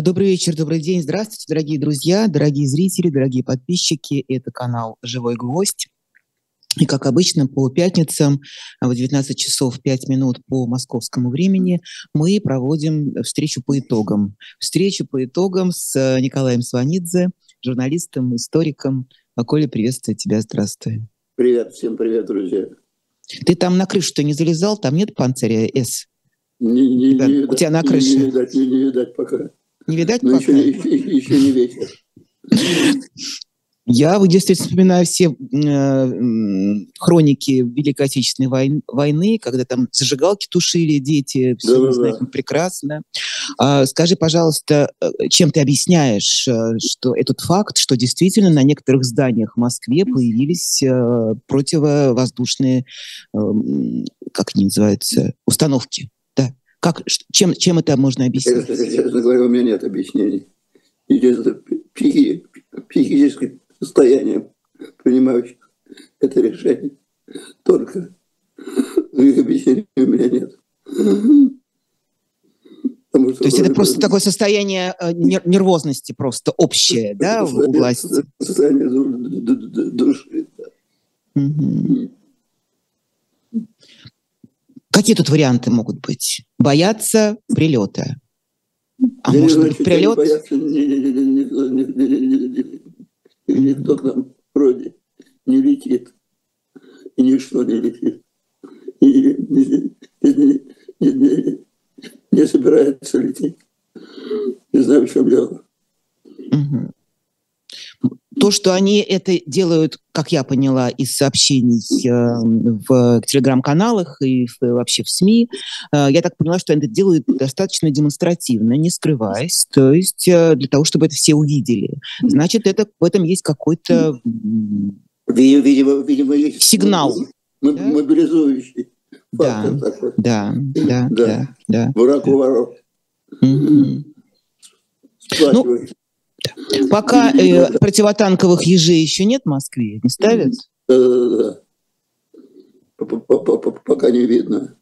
Добрый вечер, добрый день. Здравствуйте, дорогие друзья, дорогие зрители, дорогие подписчики. Это канал «Живой гвоздь». И, как обычно, по пятницам в 19 часов 5 минут по московскому времени мы проводим встречу по итогам. Встречу по итогам с Николаем Сванидзе, журналистом, историком. Коля, приветствую тебя, здравствуй. Привет, всем привет, друзья. Ты там на крышу-то не залезал? Там нет панциря С? Не У тебя на крыше? Не видать пока. Не видать но пока? Еще не вечер. Я действительно вспоминаю все хроники Великой Отечественной войны, когда там зажигалки тушили дети, все мы знаем прекрасно. Скажи, пожалуйста, чем ты объясняешь, что этот факт, что действительно на некоторых зданиях в Москве появились противовоздушные, как они называются, установки? Да. Чем это можно объяснить? Честно говоря, у меня нет объяснений. Идет психическое состояние принимающих это решение. Только их объяснений у меня нет. То есть это просто такое состояние нервозности просто общее, да, у власти? Состояние души. Угу. Какие тут варианты могут быть? Бояться прилета. А может быть, прилет? Никто к нам вроде не летит. И ничто не летит. И не собирается лететь. Не знаю, в чем дело. Угу. То, что они это делают, как я поняла, из сообщений в телеграм-каналах и вообще в СМИ, я так поняла, что они это делают достаточно демонстративно, не скрываясь, то есть для того, чтобы это все увидели. Значит, в этом есть какой-то видимо, есть сигнал. Мобилизующий. Да. Враг у ворот. Пока противотанковых ежей еще нет в Москве, не ставят? Да. Пока не видно.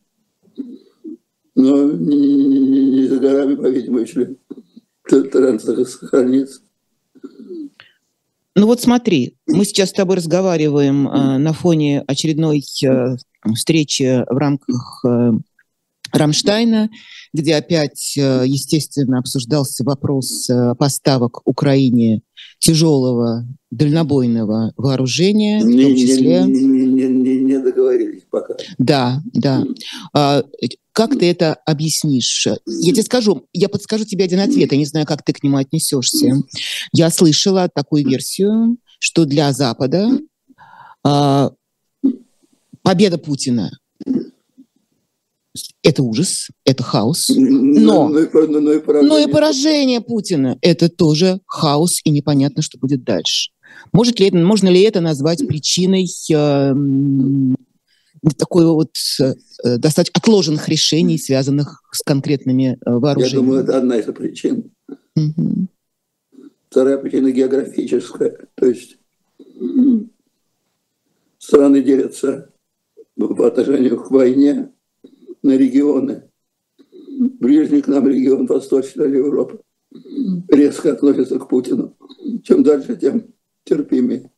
Но не за горами, по-видимому, еще тренд сохранится. Ну вот смотри, мы сейчас с тобой разговариваем на фоне очередной встречи в рамках Рамштайна, где опять, естественно, обсуждался вопрос поставок Украине тяжелого дальнобойного вооружения, в том числе... Не договорились пока. Да. Как ты это объяснишь? Я тебе скажу, я подскажу тебе один ответ, я не знаю, как ты к нему отнесешься. Я слышала такую версию, что для Запада победа Путина – это ужас, это хаос, но и поражение Путина – это тоже хаос, и непонятно, что будет дальше. Можно ли это назвать причиной такой вот достаточно отложенных решений, связанных с конкретными вооружениями? Я думаю, это одна из причин. Угу. Вторая причина географическая, то есть страны делятся по отношению к войне на регионы. Ближний к нам регион Восточная Европа резко относится к Путину. Чем дальше, тем терпимее.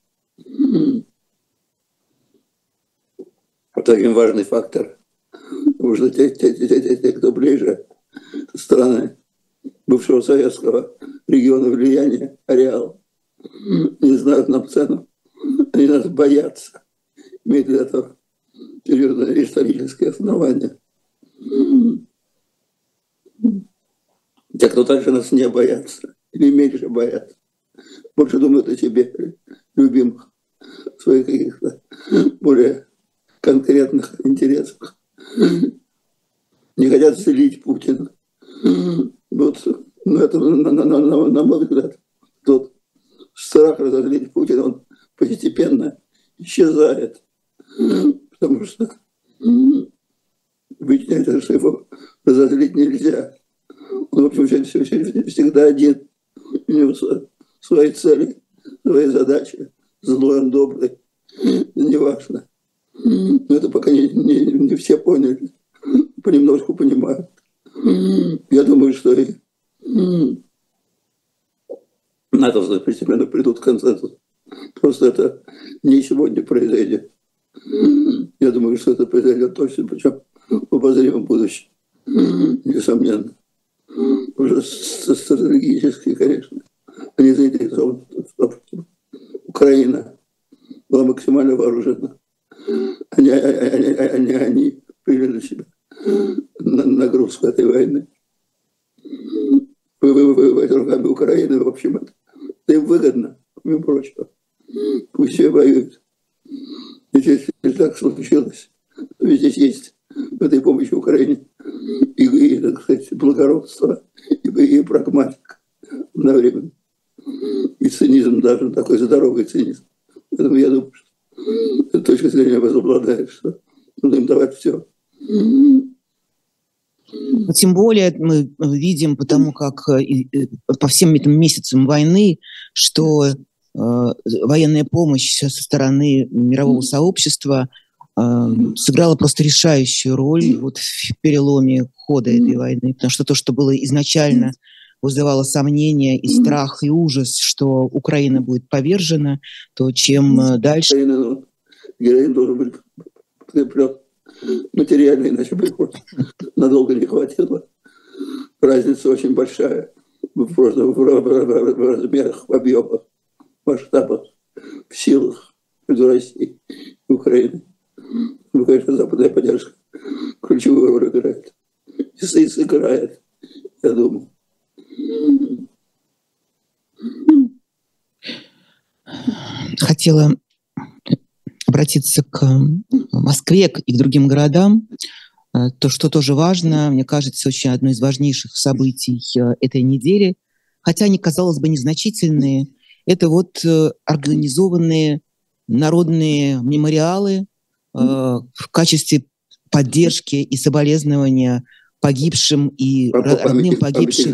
Таким важный фактор. Потому что те, кто ближе, страны бывшего советского региона влияния, ареал, не знают нам цену. Они нас боятся. Имеют для этого серьезные исторические основания. Те, кто дальше нас не боятся, или меньше боятся, больше думают о себе, любимых, своих каких-то более конкретных интересах. Не хотят злить Путина. Вот, это, на мой взгляд, тот страх разозлить Путина, он постепенно исчезает. Потому что выясняется, что его разозлить нельзя. Он, в общем, всегда один. У него свои цели, свои задачи. Злой он, добрый. Неважно. Но это пока не все поняли. Понемножку понимают. Я думаю, что и натовцы постепенно придут к консенсусу. Просто это не сегодня произойдет. Я думаю, что это произойдет точно, причем в обозримом будущем, несомненно. Уже стратегически, конечно, они заинтересованы, чтобы Украина была максимально вооружена. Они приняли на себя нагрузку этой войны. Воевать руками Украины, в общем, это им выгодно, помимо прочего. Пусть все воюют. И если так случилось, то ведь здесь есть в этой помощи Украине и так сказать, благородство, и прагматика одновременно. И цинизм, даже такой здоровый цинизм. Поэтому я думаю, что эта точка зрения возобладает, что нужно им давать все. Тем более мы видим, потому как по всем этим месяцам войны, что военная помощь со стороны мирового сообщества сыграла просто решающую роль вот в переломе хода этой войны. Потому что то, что было изначально, вызывало сомнения и страх, и ужас, что Украина будет повержена, то чем дальше... Героин должен быть подкреплен материально, иначе бы надолго не хватило. Разница очень большая в размерах, в объемах, в масштабах, в силах между Россией и Украиной. Ну, конечно, западная поддержка ключевую роль играет. И сыграет, я думаю. Хотела обратиться к Москве и к другим городам. То, что тоже важно, мне кажется, очень одно из важнейших событий этой недели, хотя они, казалось бы, незначительные, это вот организованные народные мемориалы в качестве поддержки и соболезнования погибшим и родным погибшим.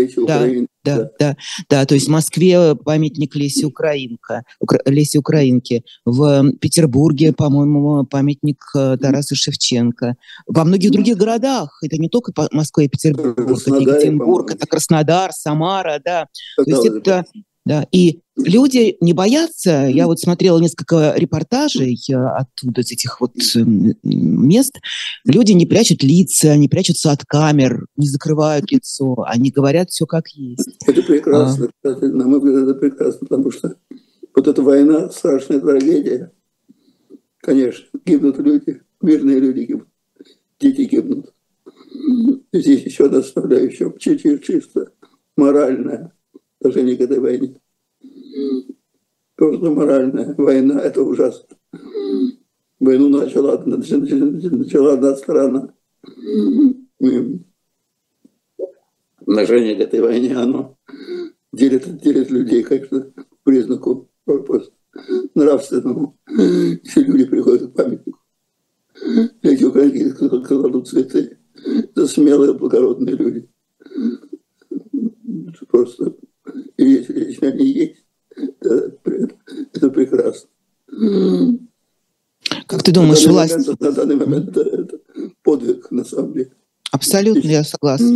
Да, то есть в Москве памятник Лесе Украинке, в Петербурге, по-моему, памятник Тарасу Шевченко. Во многих других городах, это не только Москва и Петербург, это Екатеринбург, это Краснодар, Самара, да. То есть это... Да, и люди не боятся. Я вот смотрела несколько репортажей оттуда, с этих вот мест. Люди не прячут лица, не прячутся от камер, не закрывают лицо. Они говорят все как есть. Это прекрасно, кстати, на мой взгляд, это прекрасно, потому что вот эта война, страшная трагедия. Конечно, гибнут люди, мирные люди гибнут, дети гибнут. Здесь еще одна составляющая, чисто моральная. Отношение к этой войне. Просто моральная война, это ужасно. Войну начала одна страна. Отношение к этой войне, оно делит людей, конечно, по признаку нравственному. Если люди приходят к памятнику, эти украинцы кладут цветы, это смелые, благородные люди. Просто, если они есть, это прекрасно. Как ты думаешь, власть... На данный момент это подвиг, на самом деле. Абсолютно, я согласна.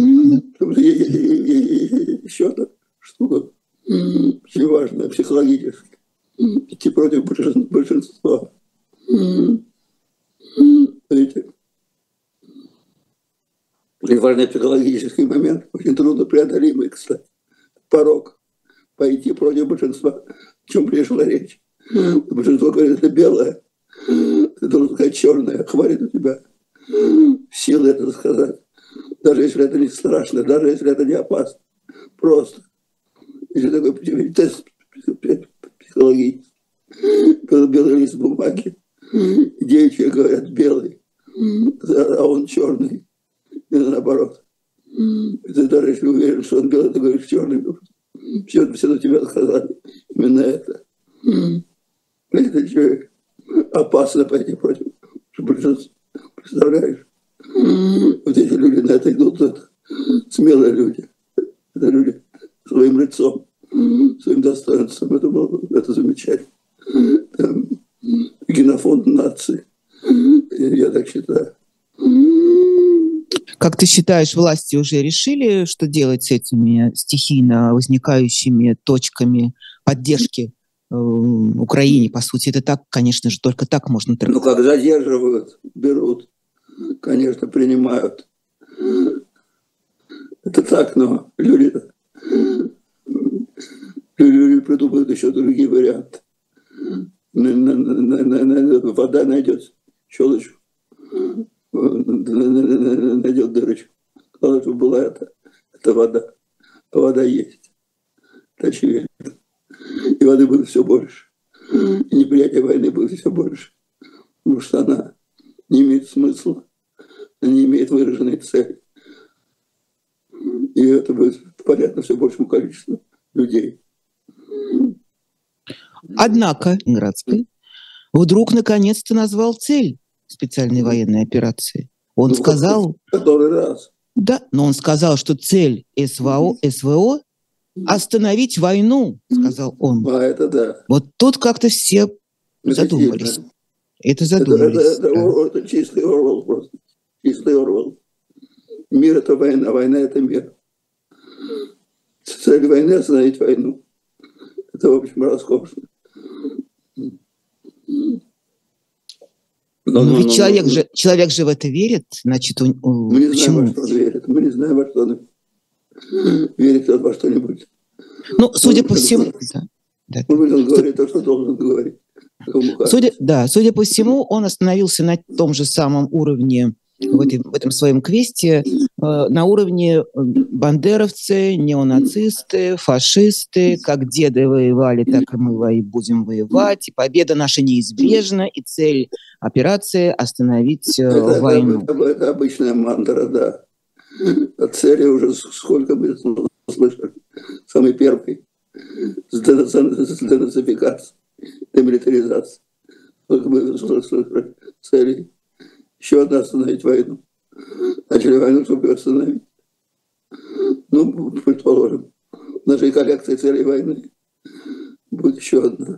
Еще одна штука, очень важная, психологически. Идти против большинства. Видите? Очень важный психологический момент, очень трудно преодолимый, кстати. Порог. Пойти против большинства. О чем пришла речь? Большинство говорит, это белое. Ты должен сказать черное. Хватит у тебя силы это сказать. Даже если это не страшно, даже если это не опасно. Просто. Если такой тест психологический. Белый лист бумаги. 9 человек говорят белый, а он черный. И наоборот. Ты даже если уверен, что он белый, ты говоришь черный. Все на тебя сказали. Именно это. Это человек опасно пойти против большинства. Представляешь? Вот эти люди на это идут, это смелые люди. Это люди своим лицом, своим достоинством. Это замечательно. Там, генофонд нации. Я так считаю. Как ты считаешь, власти уже решили, что делать с этими стихийно возникающими точками поддержки Украине? По сути, это так, конечно же, только так можно трактовать. Ну, как задерживают, берут, конечно, принимают. Это так, но люди придумают еще другие варианты. Вода найдет щелочку, найдет дырочку. Главное, чтобы была это вода. А вода есть. Это очевидно. И воды будет все больше. И неприятие войны будет все больше. Потому что она не имеет смысла. Она не имеет выраженной цели. И это будет понятно все большему количеству людей. Однако Градский вдруг наконец-то назвал цель специальной военной операции. Он сказал... Который раз. Да, но он сказал, что цель СВО остановить войну, сказал он. А это да. Вот тут как-то все задумались. Это задумались. Это чистый Орвелл просто. Чистый Орвелл. Мир – это война, война – это мир. Цель войны – остановить войну. Это, в общем, роскошно. Но ведь человек же в это верит, значит, мы не знаем, во что он верит. Мы не знаем, во что он верит во что-нибудь. Ну, судя по всему... Он говорит то, что должен говорить. Судя по всему, он остановился на том же самом уровне, в этом своем квесте, на уровне бандеровцы, неонацисты, фашисты, как деды воевали, так и мы будем воевать, и победа наша неизбежна, и цель операции – остановить войну. Это обычная мантра, да. От цели уже сколько мы слышали. Самый первый – с денацификацией, демилитаризацией. Сколько мы слышали целей. Еще одна – остановить войну. Начали войну, чтобы ее остановить. Ну, предположим, в нашей коллекции целей войны будет еще одна.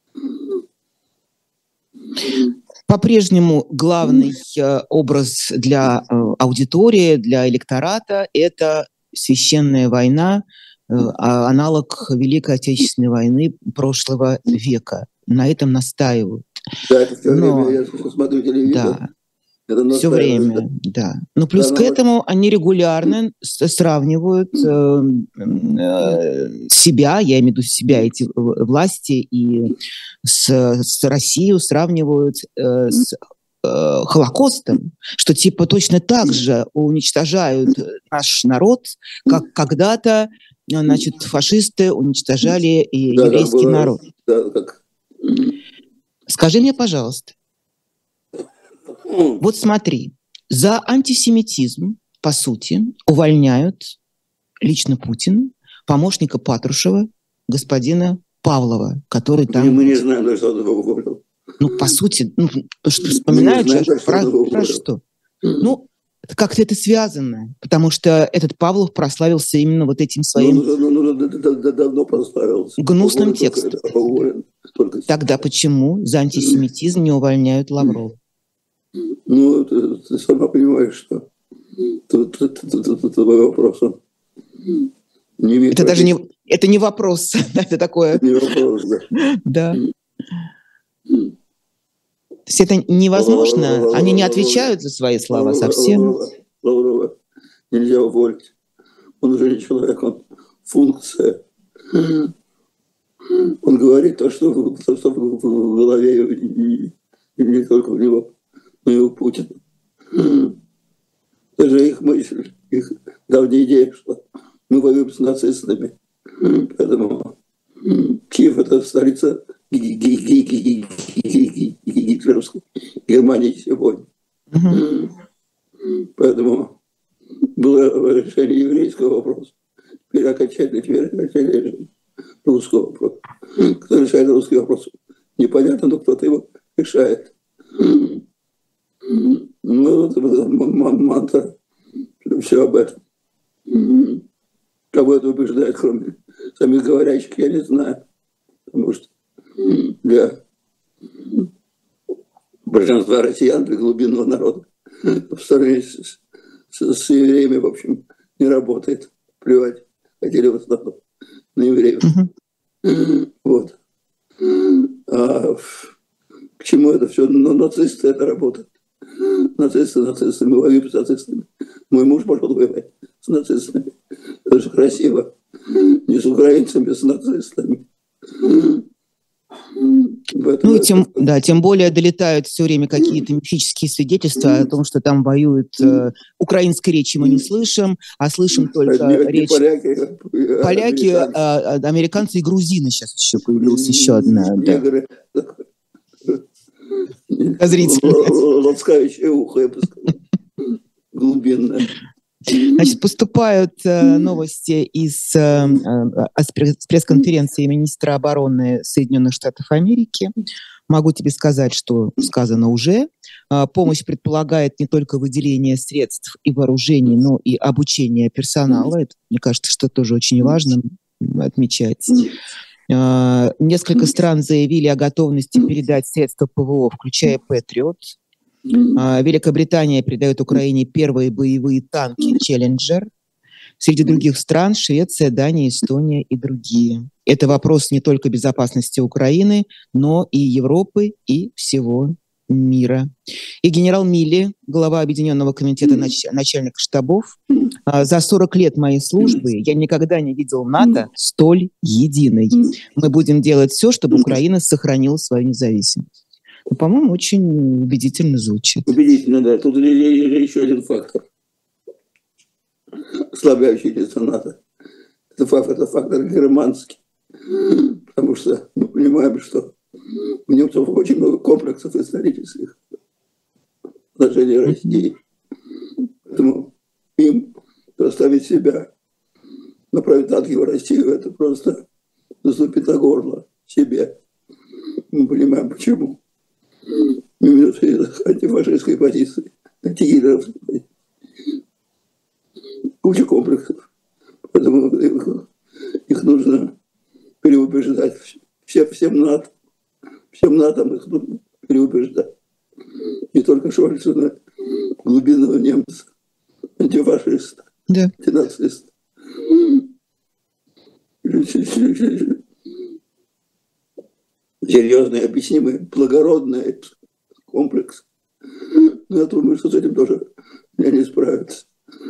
По-прежнему главный образ для аудитории, для электората – это священная война, аналог Великой Отечественной войны прошлого века. На этом настаивают. Да, это все время я смотрю телевизор. Да. Все время, да. Но плюс к этому они регулярно сравнивают себя, я имею в виду себя, эти власти, и с Россией сравнивают с Холокостом, что типа точно так же уничтожают наш народ, как когда-то, значит, фашисты уничтожали еврейский народ. Скажи мне, пожалуйста, вот смотри, за антисемитизм, по сути, увольняют лично Путин, помощника Патрушева, господина Павлова, который там... Мы не знаем, за что он его уволил. Ну, по сути, вспоминают же про что. Ну, как-то это связано, потому что этот Павлов прославился именно вот этим своим давно прославился. Гнусным текстом. Тогда почему за антисемитизм не увольняют Лаврова? Ну, ты сама понимаешь, что тут вопрос. Это даже не вопрос, это такое... Не вопрос, да. Да. То есть это невозможно, они не отвечают за свои слова совсем. Лаврова нельзя уволить. Он уже не человек, он функция. Он говорит то, что в голове, и не только у него, но и у Путина. Даже их мысль, их давняя идея, что мы воюем с нацистами. Поэтому Киев – это столица гитлеровской Германии сегодня. Поэтому было решение еврейского вопроса. Теперь окончательное решение русского вопроса. Кто решает русский вопрос? Непонятно, но кто-то его решает. Ну, вот мантра. Все об этом. Кого это убеждает, кроме самих говорящих, я не знаю. Потому что для большинства россиян, для глубинного народа, по сравнению с с евреями, в общем, не работает. Плевать. Хотели в основном на евреев. Вот. А к чему это все? Ну, нацисты это работают. Нацисты. Мы воюем с нацистами. Мой муж пошел воевать с нацистами. Это же красиво. Не с украинцами, с нацистами. Ну, тем более долетают все время какие-то мифические свидетельства о том, что там воюют. Украинской речи мы не слышим, а слышим только речь... Поляки, американцы и грузины. Сейчас еще появилась еще одна. Негры. Ласкающее ухо, я бы сказал. Глубинное. Значит, поступают новости с пресс-конференции министра обороны Соединенных Штатов Америки. Могу тебе сказать, что сказано уже. Помощь предполагает не только выделение средств и вооружений, но и обучение персонала. Это, мне кажется, что тоже очень важно отмечать. Несколько стран заявили о готовности передать средства ПВО, включая «Патриот». Великобритания передает Украине первые боевые танки «Челленджер». Среди других стран Швеция, Дания, Эстония и другие. Это вопрос не только безопасности Украины, но и Европы и всего мира. И генерал Милли, глава Объединенного комитета начальников штабов, за 40 лет моей службы я никогда не видел НАТО столь единой. Мы будем делать все, чтобы Украина сохранила свою независимость. Ну, по-моему, очень убедительно звучит. Убедительно, да. Тут еще один фактор, ослабляющий лицо НАТО. Это фактор германский. Потому что мы понимаем, что у немцев очень много комплексов исторических в отношении России. Поэтому им заставить себя направить танки в Россию, это просто наступить на горло себе. Мы понимаем, почему. Именно с антифашистской позиции, антигитлеровской позиции. Куча комплексов. Поэтому их нужно переубеждать. Всем НАТО. Всем НАТО их нужно переубеждать. Не только Шольцу, но глубинного немца, антифашиста, антинациста. Серьезный, объяснимый, благородный комплекс. Но я думаю, что с этим тоже не справятся.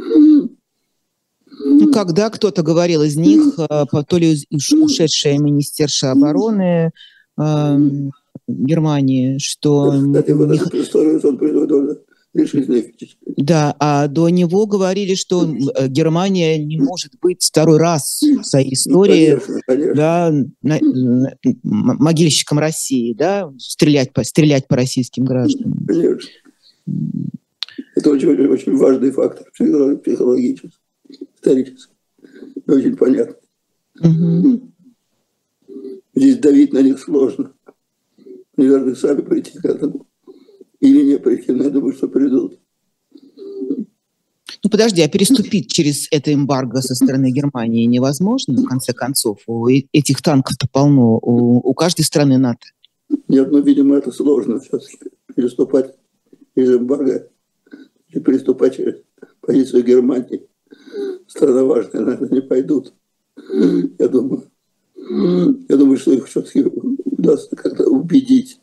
Ну, когда кто-то говорил из них, то ли ушедшая министерша обороны Германии, что... Кстати, вот эту историю он приводил решительно. Да, а до него говорили, что Германия не может быть второй раз в своей истории, Ну, конечно. да, могильщиком России, да, стрелять по российским гражданам. Конечно. Это очень важный фактор психологический, исторический. Очень понятно. Здесь давить на них сложно. Они должны сами прийти к этому. Или не прийти, но я думаю, что придут. Ну, подожди, а переступить через это эмбарго со стороны Германии невозможно, в конце концов? Этих танков-то полно у каждой страны НАТО. Нет, ну, видимо, это сложно сейчас переступать из эмбарго и переступать через позицию Германии. Страна важная, наверное, не пойдут. Я думаю, что их все-таки удастся как-то убедить.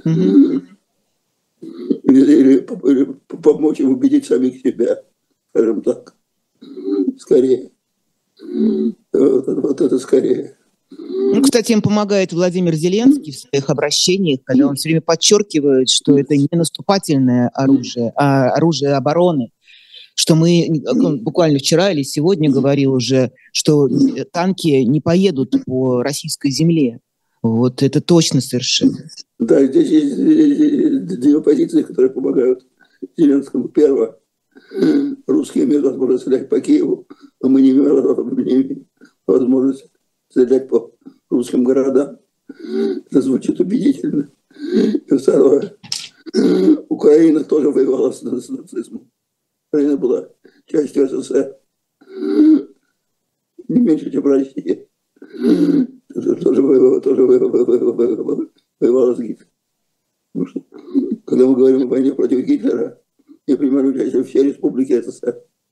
Или помочь им убедить самих себя, скажем так. Скорее. Вот это скорее. Ну, кстати, им помогает Владимир Зеленский в своих обращениях, когда он все время подчеркивает, что это не наступательное оружие, а оружие обороны. Что мы буквально вчера или сегодня говорил уже, что танки не поедут по российской земле. Вот это точно совершенно. Да, здесь есть две позиции, которые помогают Зеленскому. Первое. Русские имеют возможность стрелять по Киеву, а мы не имеем возможности стрелять по русским городам. Это звучит убедительно. И второе. Украина тоже воевала с нацизмом. Украина была частью СССР. Не меньше, чем Россия. Тоже воевала с Гитлером. Когда мы говорим о войне против Гитлера, я принимаю участие в все республики СССР.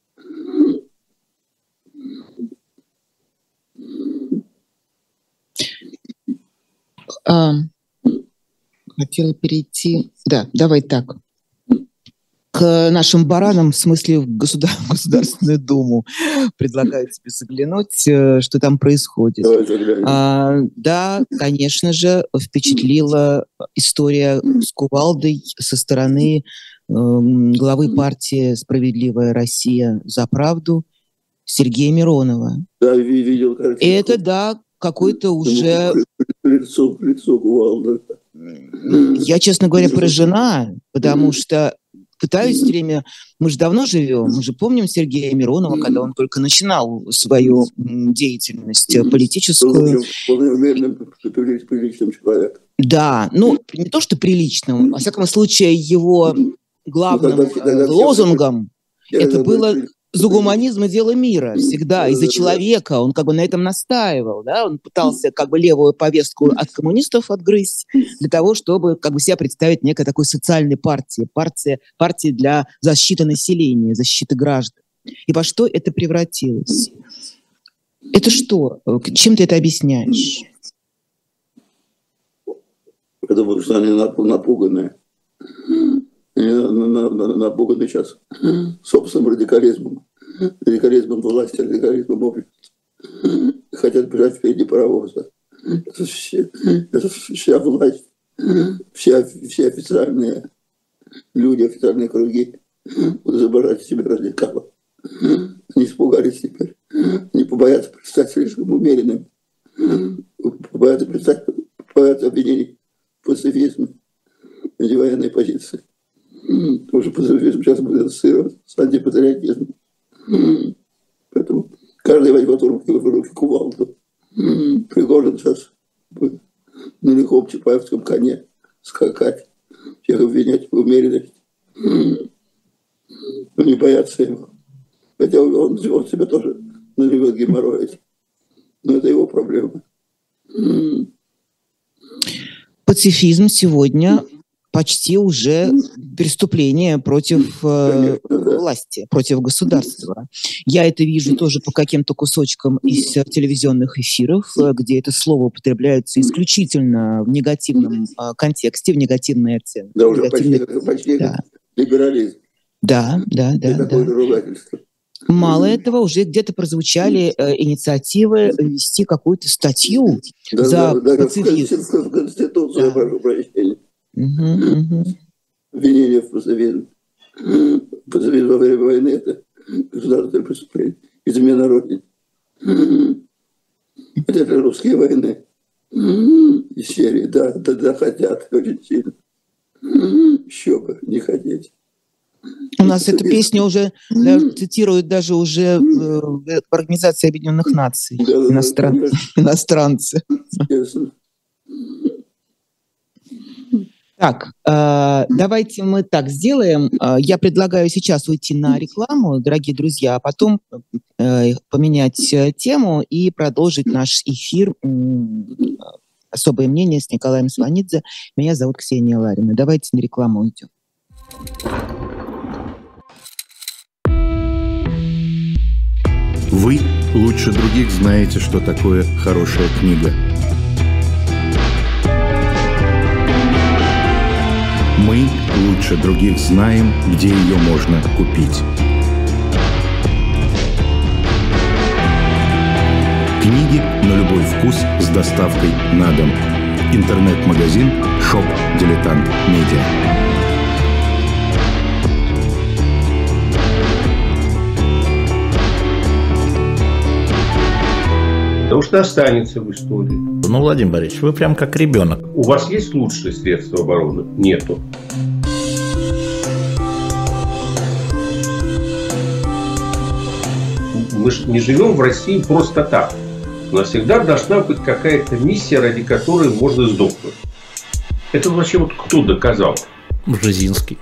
Хотела перейти... Да, давай так. К нашим баранам, в смысле в Государственную Думу. Предлагаю тебе заглянуть, что там происходит. Да, конечно же, впечатлила история с кувалдой со стороны главы партии «Справедливая Россия за правду» Сергея Миронова. Да, видел картинку. Это, да, какой-то уже... Лицо кувалда. Я, честно говоря, поражена, потому что пытаюсь все время... Мы же давно живем, мы же помним Сергея Миронова, когда он только начинал свою деятельность политическую. Приличным человеком. Да, ну, не то, что приличным, во всяком случае, его главным лозунгом это было «За гуманизм и дело мира» всегда, и за человека. Он как бы на этом настаивал, да? Он пытался как бы левую повестку от коммунистов отгрызть для того, чтобы как бы себя представить некой такой социальной партией, партией для защиты населения, защиты граждан. И во что это превратилось? Это что? Чем ты это объясняешь? Я думаю, что они напуганы. Напуганы сейчас собственным радикализмом власти, радикализмом общества. Хотят бежать впереди паровоза. Это вся власть, все официальные люди, официальные круги будут изображать себе радикалов. Они испугались теперь. Они побоятся предстать слишком умеренными. Побоятся обвинений в пацифизме, в антивоенной позиции. Потому что пацифизм сейчас будет ассоциироваться с антипатриотизмом. Поэтому каждый возьмет в руки кувалду. Пригожин сейчас будет на лихом чапаевском коне скакать, всех обвинять в умеренности. Но не боятся его. Хотя он себя тоже наливает геморрой. Но это его проблема. Пацифизм сегодня почти уже преступление против власти, против государства. Я это вижу тоже по каким-то кусочкам из телевизионных эфиров, где это слово употребляется исключительно в негативном контексте, в негативной оценке. Да, уже почти да. Либерализм. Да. Такое ругательство. Мало этого, уже где-то прозвучали инициативы ввести какую-то статью за пацифизм. В Конституцию, прошу прощения. Обвинение в пацифизме. Пацифизм во время войны – это государственное преступление. Измена Родине. Это русские войны. Из серии «Да, хотят очень сильно». Еще бы не хотеть. У нас эту песню уже цитируют даже уже в Организации Объединенных Наций. Иностранцы. Так, давайте мы так сделаем. Я предлагаю сейчас уйти на рекламу, дорогие друзья, а потом поменять тему и продолжить наш эфир «Особое мнение» с Николаем Сванидзе. Меня зовут Ксения Ларина. Давайте на рекламу уйдем. Вы лучше других знаете, что такое хорошая книга. Мы лучше других знаем, где ее можно купить. Книги на любой вкус с доставкой на дом. Интернет-магазин «Шоп Дилетант Медиа». Потому что останется в истории. Ну, Владимир Борисович, вы прям как ребенок. У вас есть лучшие средства обороны? Нету. Мы же не живем в России просто так. У нас всегда должна быть какая-то миссия, ради которой можно сдохнуть. Это вообще вот кто доказал? Бжезинский.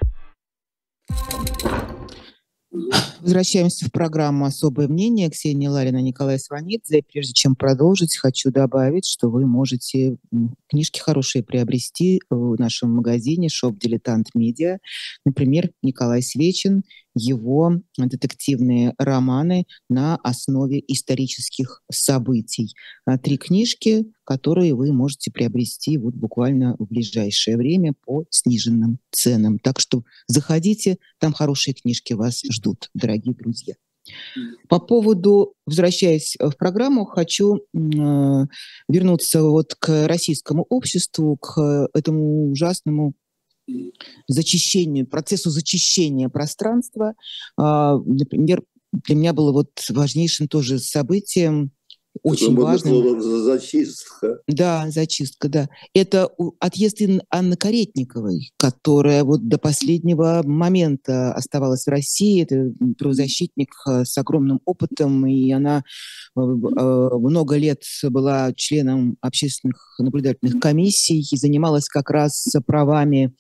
Возвращаемся в программу «Особое мнение». Ксения Ларина, Николай Сванидзе. Прежде чем продолжить, хочу добавить, что вы можете книжки хорошие приобрести в нашем магазине «Шоп Дилетант Медиа». Например, Николай Свечин его детективные романы на основе исторических событий. 3 книжки, которые вы можете приобрести вот буквально в ближайшее время по сниженным ценам. Так что заходите, там хорошие книжки вас ждут, дорогие друзья. По поводу, возвращаясь в программу, хочу вернуться вот к российскому обществу, к этому ужасному зачищению, процессу зачищения пространства. Например, для меня было вот важнейшим тоже событием, очень важным. Зачистка. Да, зачистка, да. Это отъезд Анны Каретниковой, которая вот до последнего момента оставалась в России. Это правозащитник с огромным опытом, и она много лет была членом общественных наблюдательных комиссий и занималась как раз правами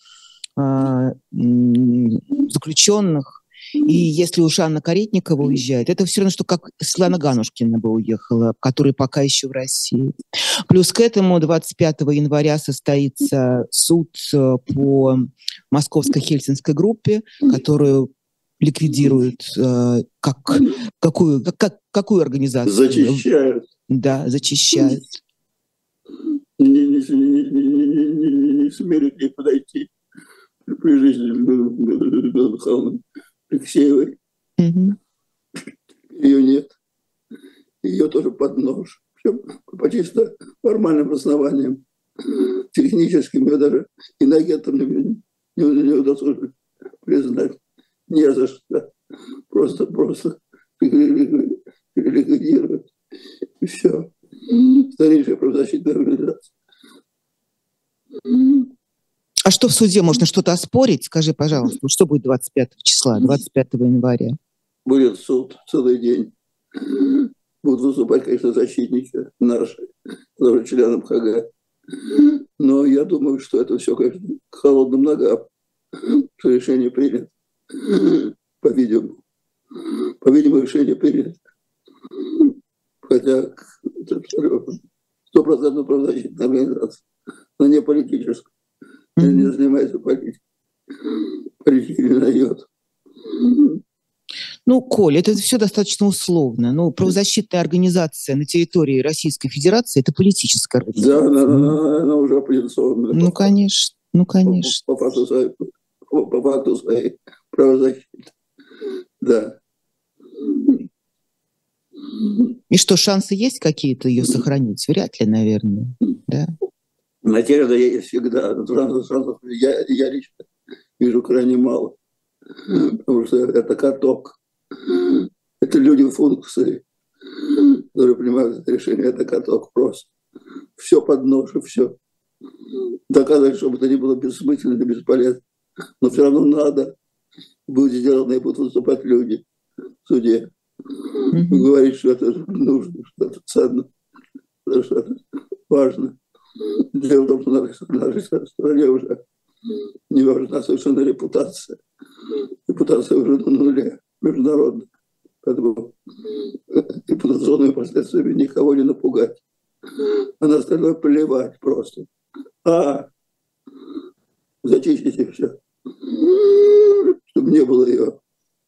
заключенных. И если уж Анна Каретникова уезжает, это все равно, что как Светлана Ганушкина бы уехала, которая пока еще в России. Плюс к этому 25 января состоится суд по Московской Хельсинской группе, которую ликвидируют какую организацию? Зачищают. Да, зачищают. Не смели к ней подойти при жизни Людмилы Михайловны Алексеевой. Ее нет. Ее тоже под нож. Причем по чисто формальным основаниям. Техническим ее даже инагентом не удосужились признать. Не за что. Просто ликвидируют. И все. Старейшая правозащитная организация. А что в суде? Можно что-то оспорить? Скажи, пожалуйста, что будет 25 числа, 25 января? Будет суд целый день. Будут выступать, конечно, защитники наши, тоже члены МХГ. Но я думаю, что это все, конечно, к холодным ногам, что решение принято. По-видимому. По-видимому, решение принято. Хотя 100% правозащитная организация, но не политическая. Не занимается политикой. Политики не дает. Ну, Коль, это все достаточно условно. Ну, правозащитная организация на территории Российской Федерации – это политическая организация. Да, она уже оппозиционная. Ну, конечно. Ну, конечно. По факту своей правозащиты. Да. И что, шансы есть какие-то ее сохранить? Вряд ли, наверное. Да? Надежда есть всегда. Шансов я лично вижу крайне мало. Потому что это каток. Это люди в функции, которые принимают это решение. Это каток просто. Все под нож, и все. Доказывать, чтобы это не было бессмысленно, бесполезно. Но все равно надо. Будет сделано, и будут выступать люди в суде. Говорить, что это нужно, что это ценно, что это важно. Дело в том, что в нашей стране уже не важна совершенно репутация. Репутация уже на нуле, международная. Поэтому репутационными последствиями никого не напугать. А на остальное плевать просто. Зачистите все. Чтобы не было ее.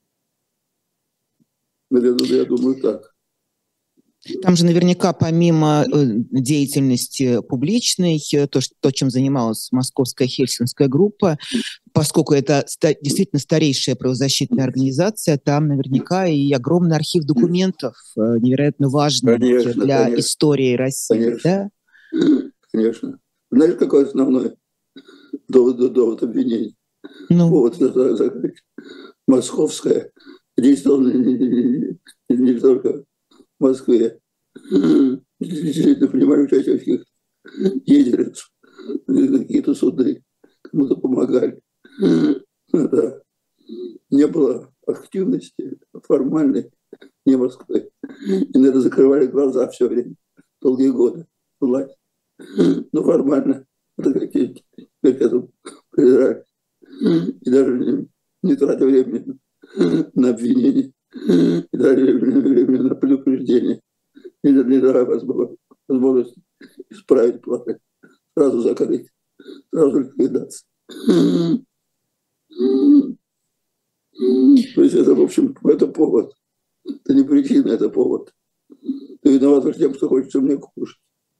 Я думаю, так. Там же наверняка помимо деятельности публичной, то, чем занималась Московская Хельсинская группа, поскольку это действительно старейшая правозащитная организация, там наверняка и огромный архив документов, невероятно важный для истории России. Конечно. Да? Конечно. Знаешь, какой основной довод обвинения? Вот закрыть. Московская действовала не только в Москве. Действительно принимали участие в каких-то ездили какие-то суды, кому-то помогали. Да. Не было активности формальной не Москвы. И на это закрывали глаза все время, долгие годы. Власть. Но формально это какие-то придирались. И даже не тратя времени на обвинение, и даже времени на предупреждение. Не давая возможность исправить плохо, сразу закрыть, сразу ликвидация. То есть это, в общем, это повод. Это не причина, это повод. Ты виноват тем, что хочется мне кушать.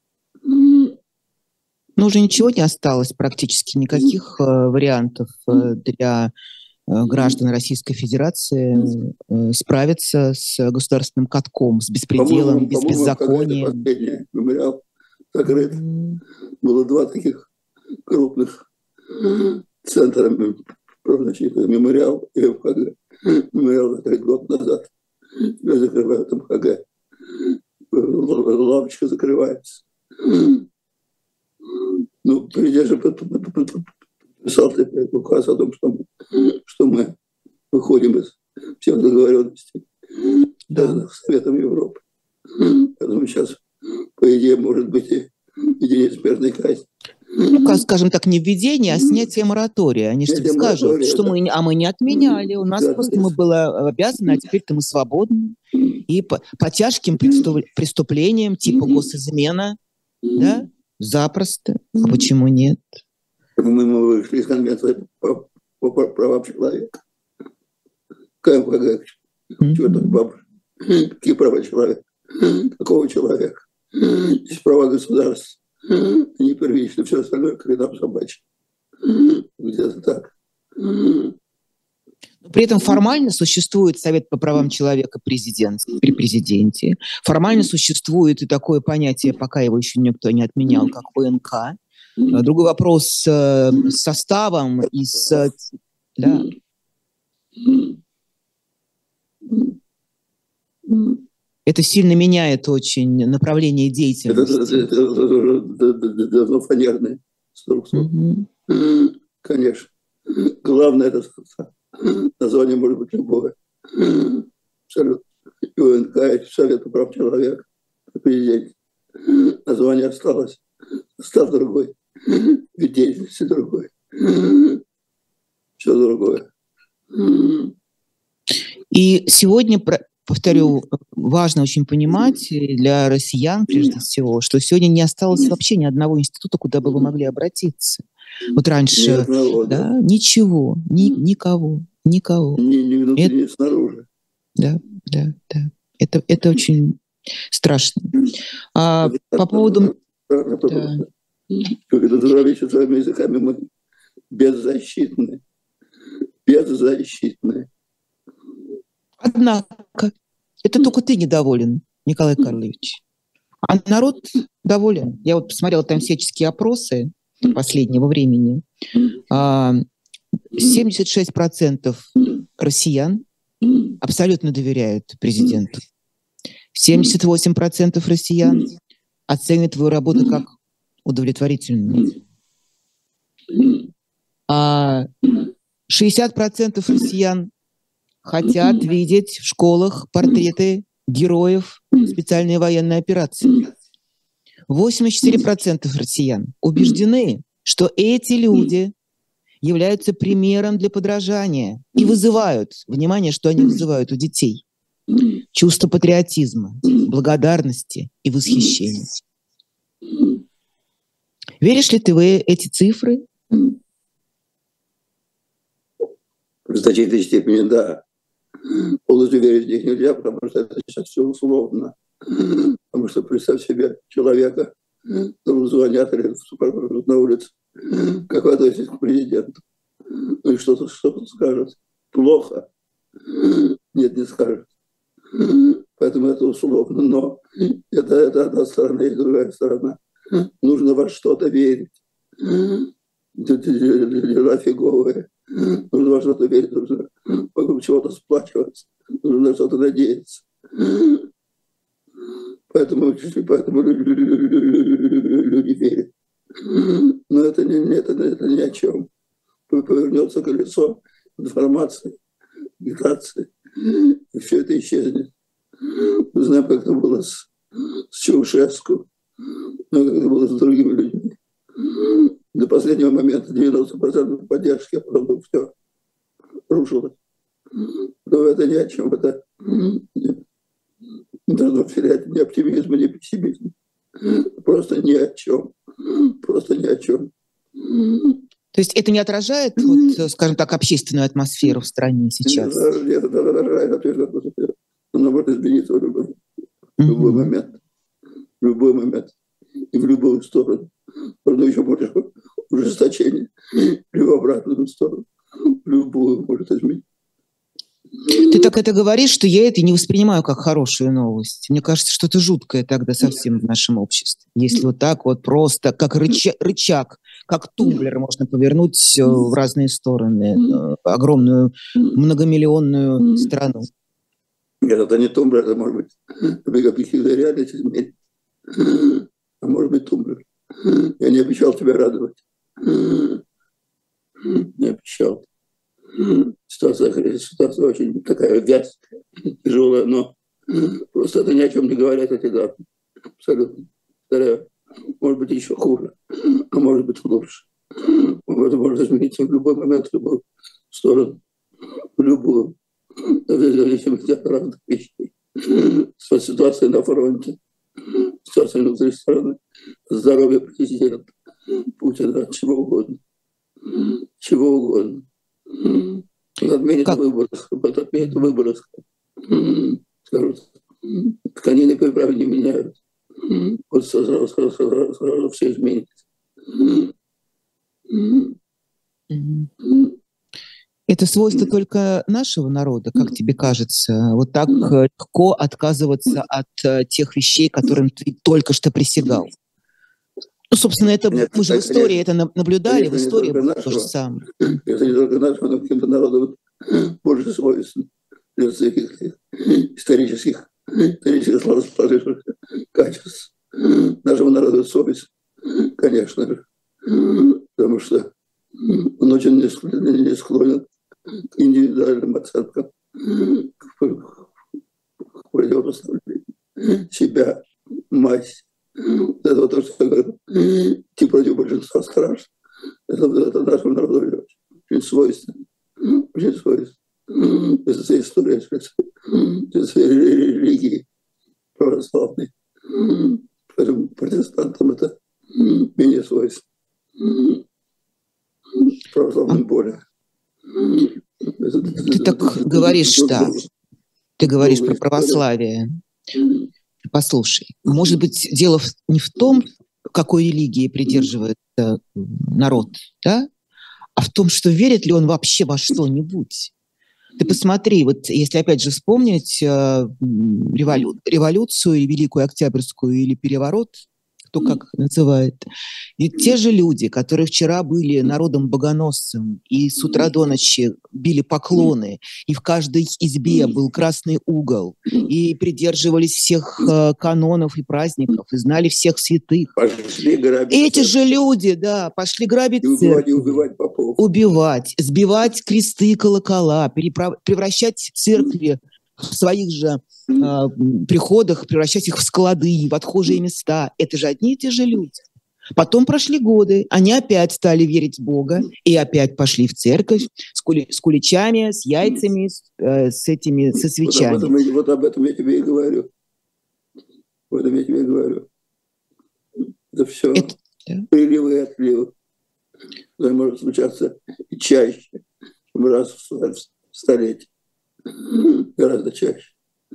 Ну, уже ничего не осталось, практически никаких вариантов для граждан Российской Федерации справиться с государственным катком, с беспределом, с беззаконием. Последний мемориал закрыт. Было 2 таких крупных центра, мемориал и МХГ. Мемориал закрыт год назад. Теперь закрывают МХГ. Лавочка закрывается. Ну, президент же подписал указ о том, что мы выходим из всех договоренностей с Советом Европы. Поэтому сейчас, по идее, может быть и введение смертной казни. Ну, скажем так, не введение, а снятие моратория. Они же тебе скажут, что мы не отменяли. У нас просто мы были обязаны, а теперь-то мы свободны. И по тяжким преступлениям типа госизмена, да, запросто. А почему нет? Мы вышли из конвенции по правам человека. КМКГ. Чего там бабушка? Какие права человека? Какого человека? Есть права государства. Они первичны, все остальное к рядам собачьим. Где-то так. При этом формально существует Совет по правам человека при президенте. Формально существует и такое понятие, пока его еще никто не отменял, как ОНК. Другой вопрос с составом и с... Да. Это сильно меняет очень направление деятельности. Это давно фанерная структура. Конечно. Главное, это название может быть любое. Абсолютно. И ОНК, Совет по правам человека, президент. Название осталось. Состав другой. Вид деятельности другой. Все другое. И сегодня, повторю, важно очень понимать для россиян, прежде всего, что сегодня не осталось вообще ни одного института, куда бы вы могли обратиться. Вот раньше, одного, да, ничего, никого. Ни внутри, ни снаружи. Да. Это очень страшно. По поводу... Когда дураличие своими языками, мы беззащитны. Однако, это только ты недоволен, Николай Карлович. А народ доволен. Я вот посмотрела там всяческие опросы последнего времени. 76% россиян абсолютно доверяют президенту. 78% россиян оценят твою работу как удовлетворительную. А 60% россиян хотят видеть в школах портреты героев специальной военной операции. 84% россиян убеждены, что эти люди являются примером для подражания и вызывают, внимание, что они вызывают у детей, чувство патриотизма, благодарности и восхищения. Веришь ли ты в эти цифры? В значительной степени, да. Полностью верить в них нельзя, потому что это сейчас все условно. Потому что представь себе человека, которому звонят или на улице, как вы относитесь к президенту. Ну и что-то скажет. Плохо. Нет, не скажет. Поэтому это условно. Но это одна сторона, есть другая сторона. Нужно во что-то верить. Дела фиговые. Нужно во что-то верить, нужно вокруг чего-то сплачиваться, нужно на что-то надеяться. Поэтому люди верят. Но это ни о чем. Повернется колесо информации, агитации, и все это исчезнет. Мы знаем, как это было с Чаушеску, как это было с другими людьми. До последнего момента 90% поддержки, а потом все рушилось. Но это ни о чем. Это не должно вселять ни оптимизма, ни пессимизма. Просто ни о чем. То есть это не отражает, вот, скажем так, общественную атмосферу в стране сейчас? Это отражает, она может измениться в любой момент. В любой момент. И в любую сторону. Правда, еще больше ужесточение. Или в обратную сторону. В любую может изменить. Ты так это говоришь, что я это не воспринимаю как хорошую новость. Мне кажется, что это жуткое тогда совсем в нашем обществе. Если вот так вот просто, как рычаг, как тумблер можно повернуть в разные стороны огромную многомиллионную страну. Нет, это не тумблер, это может быть объективная реальность изменить. А может быть тумблер. Я не обещал тебя радовать. Не обещал. Ситуация очень такая вязкая, тяжелая, но просто это ни о чем не говорят эти даты. Абсолютно. Повторяю, может быть еще хуже, а может быть лучше. Это может измениться в любой момент, в любую сторону, в любую, в зависимости от разных вещей. Ситуация на фронте, ситуация внутри страны, здоровье президента, Путина, чего угодно. Чего угодно. Отменят выборы. Скажут, тканины приправы не меняют. Вот сразу все изменится. Это свойство только нашего народа, как тебе кажется? Вот так легко отказываться от тех вещей, которым ты только что присягал? Ну, собственно, это нет, мы же в истории это наблюдали, в истории было то же самое. Это не только нашего, но каким-то народам больше свойственно для всяких исторических сложившихся качеств. Нашему народу совесть, конечно же, потому что он очень не склонен к индивидуальным оценкам, к противопоставлению себя, мать. Это то, что я говорю, идти против большинства страшно. Это нашему народу очень свойственно. Очень свойственно. Это история религии православной. Поэтому протестантам это менее свойственно. Православным более. Ты так говоришь, да. Ты говоришь про православие. Послушай, может быть, дело не в том, какой религии придерживается народ, да, а в том, что верит ли он вообще во что-нибудь. Ты посмотри, вот если опять же вспомнить революцию, и Великую Октябрьскую, или переворот, кто как называет. И те же люди, которые вчера были народом богоносцем и с утра до ночи били поклоны, и в каждой избе был красный угол, и придерживались всех канонов и праздников, и знали всех святых. Пошли грабить. Эти же люди, да, пошли грабить церкви, убивать попов. Убивать, сбивать кресты и колокола, превращать церкви в своих же приходах, превращать их в склады, в отхожие места. Это же одни и те же люди. Потом прошли годы, они опять стали верить в Бога и опять пошли в церковь с куличами, с яйцами, со свечами. Вот об этом я тебе и говорю. Это все приливы и отливы. Это может случаться и чаще, чем раз в столетие. Гораздо чаще.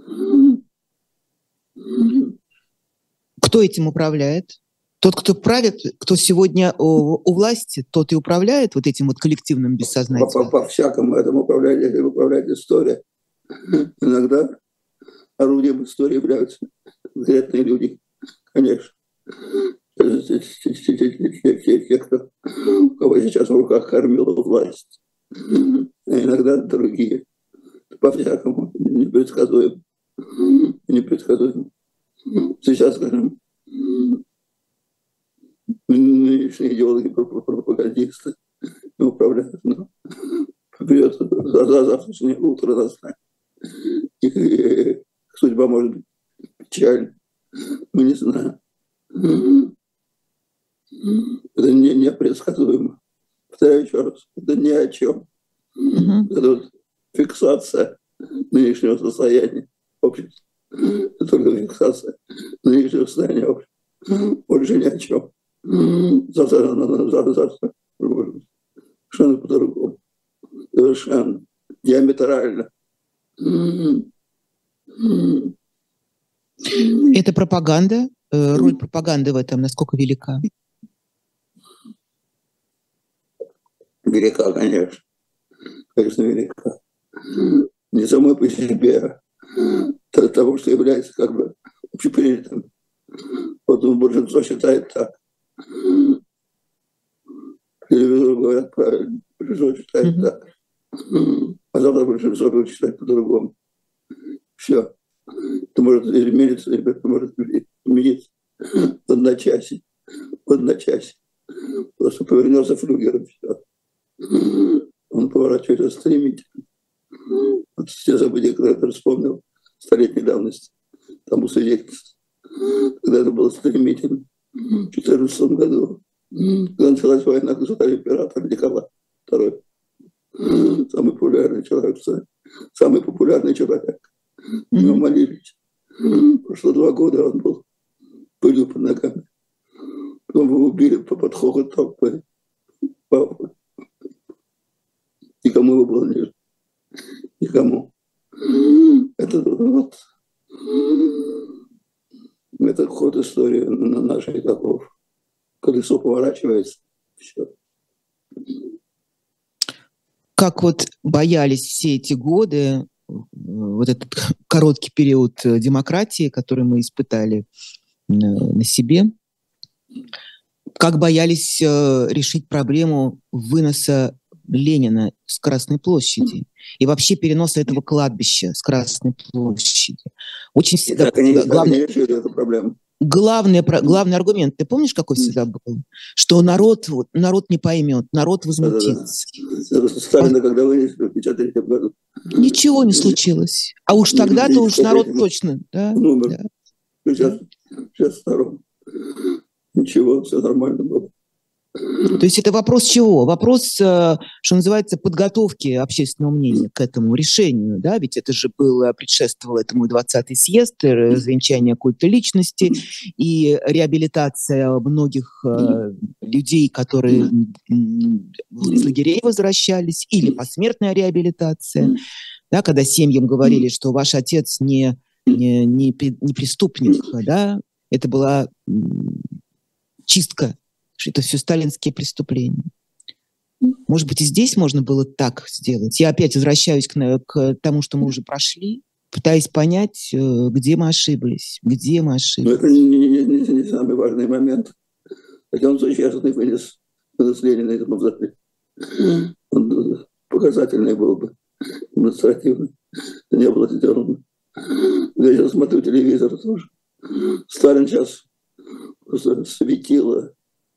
Кто этим управляет? Тот, кто правит, кто сегодня у власти, тот и управляет вот этим вот коллективным бессознательным? По-всякому этому управляет история. Иногда орудием истории являются конкретные люди, конечно. Те, кто, у кого сейчас в руках кормила власть. А иногда другие. По-всякому, непредсказуемо. Сейчас, скажем, нынешние идеологи, пропагандисты управляют, но придет за завтрашнее утро настанет. И судьба может быть печальна. Мы не знаем. Это непредсказуемо. Повторяю еще раз, это ни о чем. Это вот фиксация нынешнего состояния общества. Это только фиксация нынешнего состояния общества. Больше ни о чем. Завтра Совершенно по-другому. Совершенно. Диаметрально. Это пропаганда? Роль пропаганды в этом насколько велика? Велика, конечно. Конечно, велика. Не самой по себе, а того, что является как бы общепринятым. Вот большинство считает так. Телевизор говорят правильно, большинство считает так. А завтра большинство будет считать по-другому. Все. Это может измениться, это может измениться в одночасье. В одночасье. Просто повернется флюгер, и все. Он поворачивается стремительно. Вот те события, которые я вспомнил, столетней давности, тому свидетельство. Когда это было стремительно, в 2014 году, когда началась война, государь-император Николай II, самый популярный человек, самый популярный человек. Мы молились. Прошло 2 года, он был пылью под ногами. Потом его убили под хохот толпы. Никому его было не... Никому. Это вот... Это ход истории на наших таков. Колесо поворачивается. Все. Как вот боялись все эти годы, вот этот короткий период демократии, который мы испытали на себе, как боялись решить проблему выноса Ленина с Красной площади и вообще переноса этого кладбища с Красной площади. Очень всегда... Главный аргумент, ты помнишь, какой всегда был? Что народ не поймет, народ возмутится. Сталина, когда вынесли в 1953 году. Ничего не случилось. А уж тогда-то уж народ точно. Да? Умер. В 1962. Ничего, все нормально было. То есть это вопрос чего? Вопрос, что называется, подготовки общественного мнения к этому решению, да? Ведь это же предшествовало этому 20-й съезд, развенчание культа личности и реабилитация многих людей, которые из лагерей возвращались, или посмертная реабилитация, да? Когда семьям говорили, что ваш отец не преступник, да? Это была чистка, что это все сталинские преступления. Может быть, и здесь можно было так сделать. Я опять возвращаюсь к тому, что мы уже прошли, пытаясь понять, где мы ошиблись. Но это не самый важный момент. В таком случае я вынес Ленина из мавзолея. Он показательный был бы, демонстративный. Это не было сделано. Я сейчас смотрю телевизор тоже. Сталин сейчас просто светило.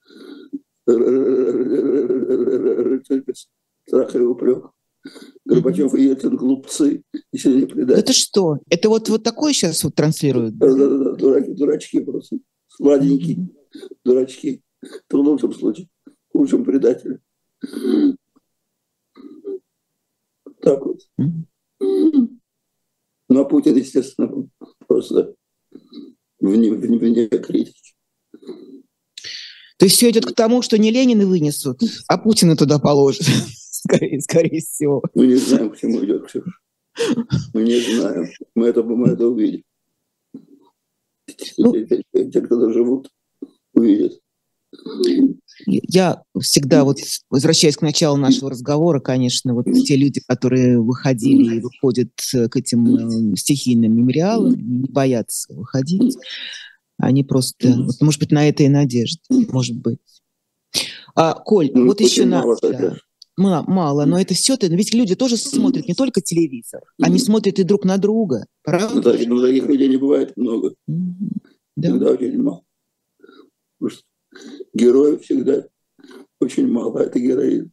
Страх и упрек. Горбачев и Ельцин глупцы, еще не предатели. Это что? Это вот такое сейчас вот транслируют? Да, дурачки просто. Сладенькие дурачки. Это в лучшем случае. В лучшем предателе. Так вот. Ну, а Путин, естественно, просто вне критики. То есть все идет к тому, что не Ленина вынесут, а Путина туда положат, скорее всего. Мы не знаем, к чему идет, Ксюша. Мы не знаем. Мы это увидим. Те, кто живут, увидят. Я всегда, вот возвращаясь к началу нашего разговора, конечно, вот те люди, которые выходили и выходят к этим стихийным мемориалам, не боятся выходить, они просто, вот, может быть, на это и надежда, может быть. Коль, вот еще мало, но это все, ведь люди тоже смотрят не только телевизор, они смотрят и друг на друга, правда? Но таких людей не бывает много. Всегда очень мало. Потому что героев всегда очень мало, это героизм.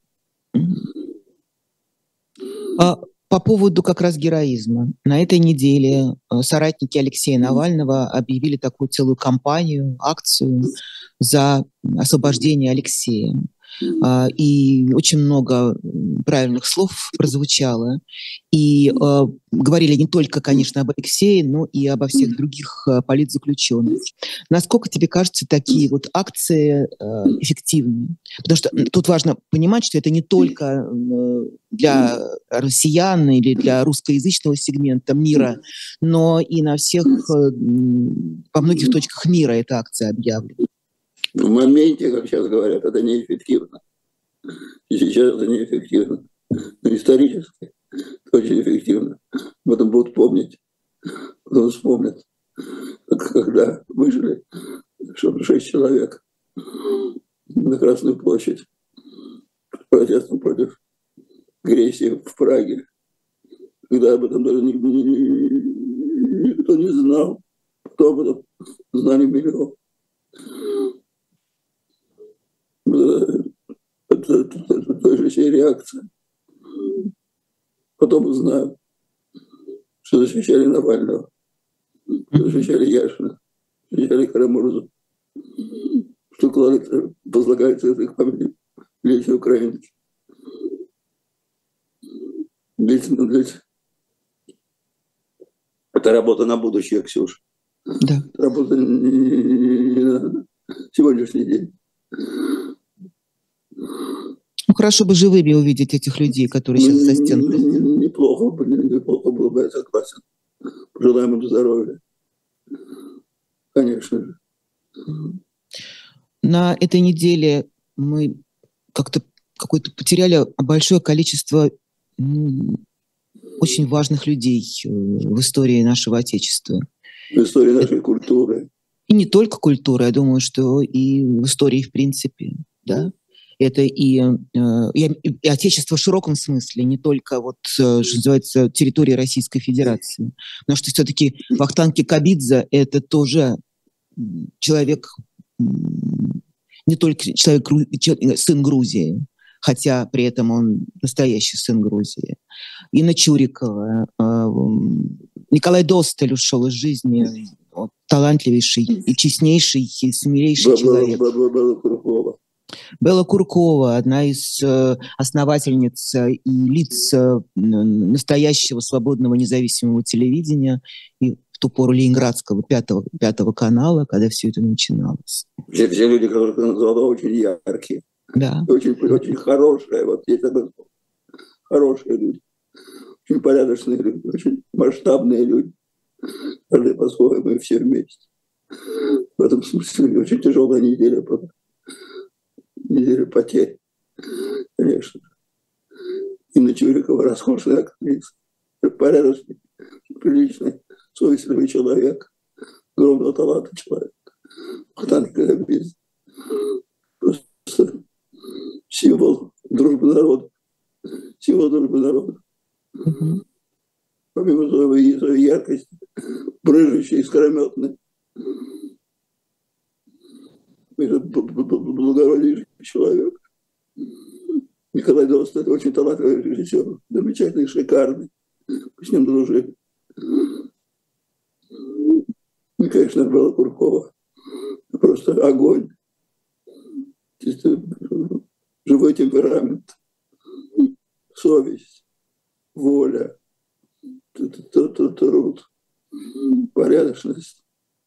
По поводу как раз героизма. На этой неделе соратники Алексея Навального объявили такую целую кампанию, акцию за освобождение Алексея. и очень много правильных слов прозвучало. И говорили не только, конечно, об Алексее, но и обо всех других политзаключенных. Насколько тебе кажется, такие вот акции эффективны? Потому что тут важно понимать, что это не только для россиян или для русскоязычного сегмента мира, но и на всех, во многих точках мира эта акция объявлена. В моменте, как сейчас говорят, это неэффективно. И сейчас это неэффективно. Но исторически это очень эффективно. Об этом будут помнить. Потом вспомнят, когда вышли 6 человек на Красную площадь протестом против агрессии в Праге. Когда об этом даже никто не знал. Кто об этом знали миллион. Это той же реакция. Потом узнаю, что защищали Навального, защищали Яшина, защищали Карамурзу, что возлагается их памяти лечь украинки. Это работа на будущее, Ксюша. Да. Работа не на сегодняшний день. Ну, хорошо бы живыми увидеть этих людей, которые сейчас за стенкой. Неплохо было бы, я согласен. Желаем им здоровья. Конечно же. На этой неделе мы как-то потеряли большое количество очень важных людей в истории нашего Отечества. В истории нашей культуры. И не только культуры, я думаю, что и в истории в принципе, да. Это и Отечество в широком смысле, не только вот, что называется, территория Российской Федерации. Потому что все-таки Вахтанг Кикабидзе — это тоже человек, не только человек, сын Грузии, хотя при этом он настоящий сын Грузии. Инна Чурикова, Николай Досталь ушел из жизни, талантливейший и честнейший, и смелейший человек. Белла Куркова, одна из основательниц и лиц настоящего свободного независимого телевидения и в ту пору ленинградского пятого канала, когда все это начиналось. Все люди, которых ты назвала, очень яркие. Да. Очень хорошие. Вот есть хорошие люди. Очень порядочные люди, очень масштабные люди. Каждый по-своему и все вместе. В этом смысле очень тяжелая неделя. Неделя потерь, конечно. Инна Чурикова — роскошная актриса, порядочный, приличный, совестливый человек, огромного таланта человек. Вахтанг Кикабидзе — просто символ дружбы народа. Символ дружбы народа. Помимо своей яркости, брыжущей, искрометной, это благородный человек. Николай Досталь — это очень талантливый режиссер, замечательный, шикарный. Мы с ним дружили. И, конечно, Белла Куркова. Просто огонь. Чисто живой темперамент. Совесть. Воля. Труд. Порядочность.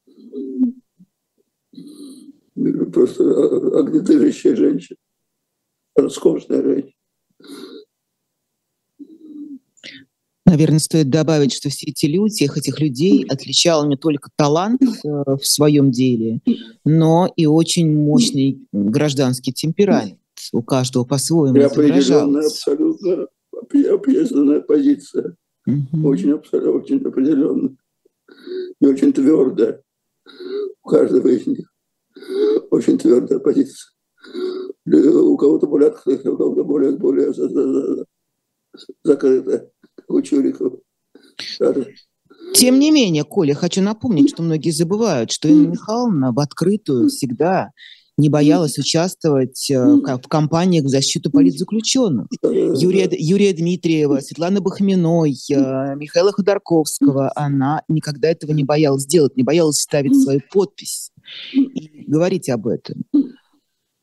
Просто огнедышащая женщина, роскошная женщина. Наверное, стоит добавить, что все эти люди, всех этих людей отличал не только талант в своем деле, но и очень мощный гражданский темперамент. У каждого по-своему И определенная, выражался. абсолютно определенная позиция. Очень определенная. И очень твердая. У каждого из них. Очень твердая позиция. У кого-то более открытая, у кого-то более закрытая, у Чурикова. Тем не менее, Коля, хочу напомнить, что многие забывают, что Инна Михайловна в открытую всегда не боялась участвовать в кампаниях в защиту политзаключенных. Юрия Дмитриева, Светланы Бахминой, Михаила Ходорковского. Она никогда этого не боялась делать, не боялась ставить свою подпись и говорить об этом.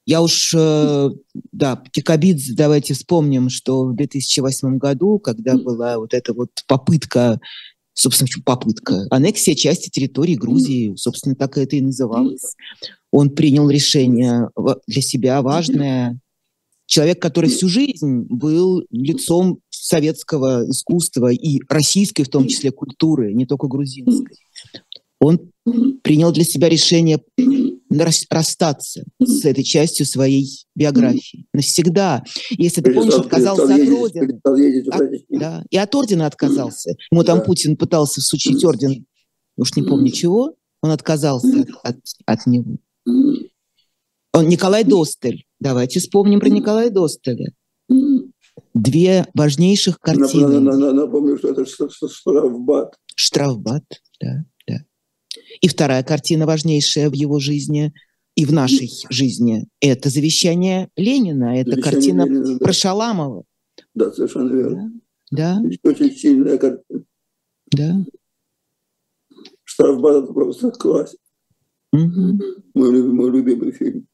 Я уж, да, Кикабидзе, давайте вспомним, что в 2008 году, когда была вот эта вот попытка, собственно, попытка, аннексия части территории Грузии, собственно, так это и называлось, он принял решение для себя важное. Человек, который всю жизнь был лицом советского искусства и российской, в том числе, культуры, не только грузинской. Он принял для себя решение расстаться с этой частью своей биографии навсегда. Если ты помнишь, отказался от Родины. Да, и от ордена отказался. Ему там Путин пытался всучить орден, уж не помню чего, он отказался от него. Николай Досталь. Давайте вспомним про Николая Досталя. Две важнейших картины. Напомню, что это «Штрафбат». «Штрафбат», да. И вторая картина, важнейшая в его жизни и в нашей жизни, это «Завещание Ленина». Это картина Ленина, про Шаламова. Да, совершенно верно. Да. Очень сильная картина. Да. «Штрафбат» — это просто классик. Мой любимый фильм.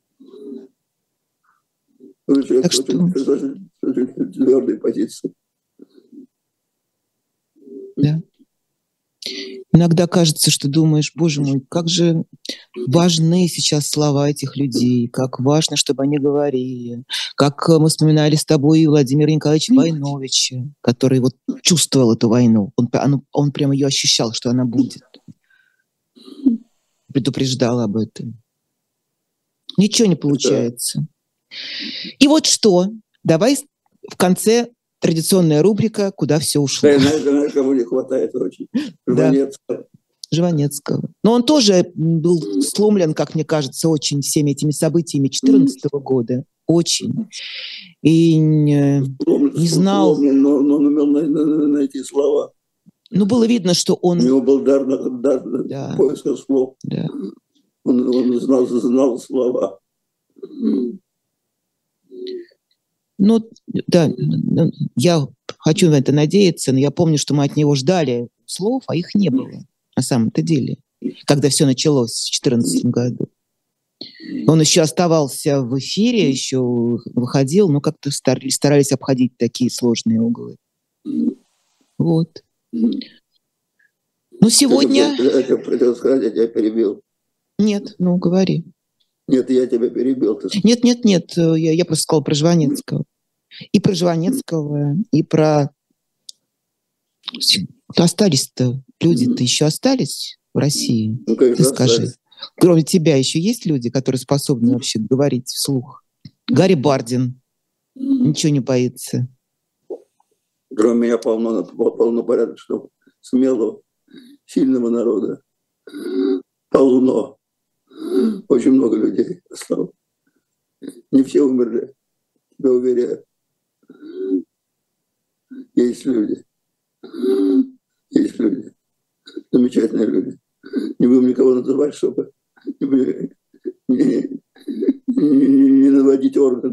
Так что... Очень твердой позиции. Да. Иногда кажется, что думаешь, боже мой, как же важны сейчас слова этих людей, как важно, чтобы они говорили. Как мы вспоминали с тобой Владимира Николаевича Войновича, который вот чувствовал эту войну. Он прямо ее ощущал, что она будет. Предупреждал об этом. Ничего не получается. И вот что. Давай в конце традиционная рубрика «Куда все ушло». Знаешь, кому не хватает очень. Жванецкого. Жванецкого. Но он тоже был сломлен, как мне кажется, очень всеми этими событиями 2014 года. Очень. И не знал... Но он умел найти слова. Ну, было видно, что он... У него был дар поиска слов. Да. Он знал слова. Ну, да, я хочу на это надеяться, но я помню, что мы от него ждали слов, а их не было на самом-то деле, когда все началось в 2014 году. Он еще оставался в эфире, еще выходил, но как-то старались обходить такие сложные углы. Вот. Ну, сегодня... Я хотел сказать, я тебя перебил. Нет, ну, говори. Нет, я тебя перебил. Нет, я просто сказала про Жванецкого. И про Жванецкого, и про... Остались-то люди-то еще остались в России? Ну, конечно, ты скажи. остались. Кроме тебя еще есть люди, которые способны вообще говорить вслух? Гарри Бардин ничего не боится. Кроме меня полно порядочного, смелого, сильного народа. Полно. Очень много людей осталось. Не все умерли, я уверяю. Есть люди. Есть люди. Замечательные люди. Не будем никого называть, чтобы не наводить орган.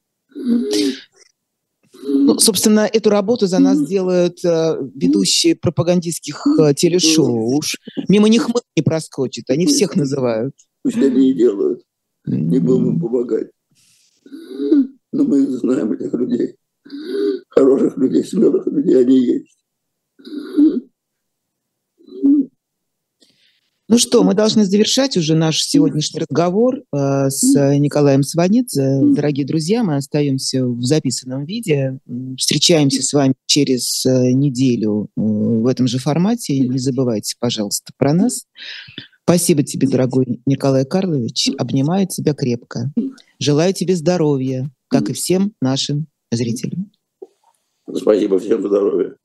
Ну, собственно, эту работу за нас делают ведущие пропагандистских телешоу. Уж мимо них мышь не проскочит, они всех называют. Пусть они и делают. Не будем им помогать. Но мы знаем этих людей. Хороших людей, смелых людей, они есть. Ну что, мы должны завершать уже наш сегодняшний разговор с Николаем Сванидзе. Дорогие друзья, мы остаемся в записанном виде. Встречаемся с вами через неделю в этом же формате. Не забывайте, пожалуйста, про нас. Спасибо тебе, дорогой Николай Карлович. Обнимаю тебя крепко. Желаю тебе здоровья, как и всем нашим зрителям. Спасибо, всем здоровья.